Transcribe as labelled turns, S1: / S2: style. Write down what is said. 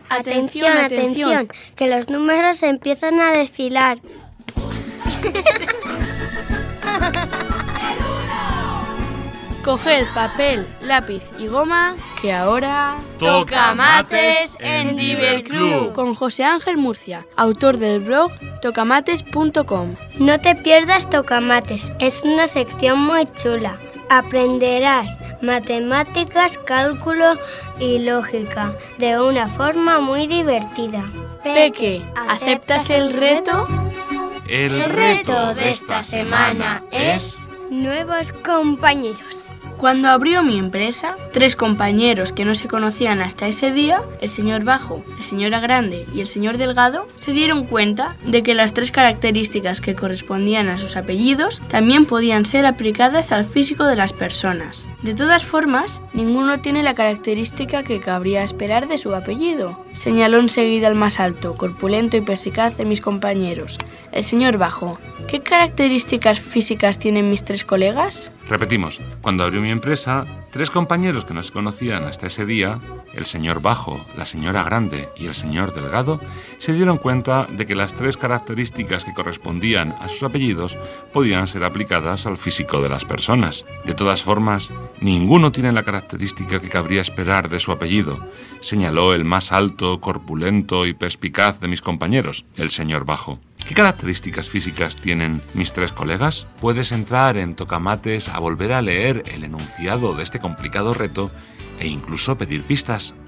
S1: Atención, atención, que los números empiezan a desfilar.
S2: Coged papel, lápiz y goma, que ahora...
S3: ¡Toca mates en Diverclub!
S2: Con José Ángel Murcia, autor del blog tocamates.com.
S1: No te pierdas Tocamates, es una sección muy chula. Aprenderás matemáticas, cálculo y lógica de una forma muy divertida.
S2: Peque, ¿aceptas el reto?
S3: El reto de esta semana es...
S1: Nuevos compañeros.
S2: Cuando abrió mi empresa, 3 compañeros que no se conocían hasta ese día, el señor Bajo, la señora Grande y el señor Delgado, se dieron cuenta de que las 3 características que correspondían a sus apellidos también podían ser aplicadas al físico de las personas. De todas formas, ninguno tiene la característica que cabría esperar de su apellido, señaló enseguida el más alto, corpulento y perspicaz de mis compañeros, el señor Bajo. ¿Qué características físicas tienen mis 3 colegas?
S3: Repetimos, cuando abrió mi empresa, 3 compañeros que no se conocían hasta ese día, el señor Bajo, la señora Grande y el señor Delgado, se dieron cuenta de que las 3 características que correspondían a sus apellidos podían ser aplicadas al físico de las personas. De todas formas, ninguno tiene la característica que cabría esperar de su apellido, señaló el más alto, corpulento y perspicaz de mis compañeros, el señor Bajo. ¿Qué características físicas tienen mis 3 colegas? Puedes entrar en Tocamates a volver a leer el enunciado de este complicado reto e incluso pedir pistas.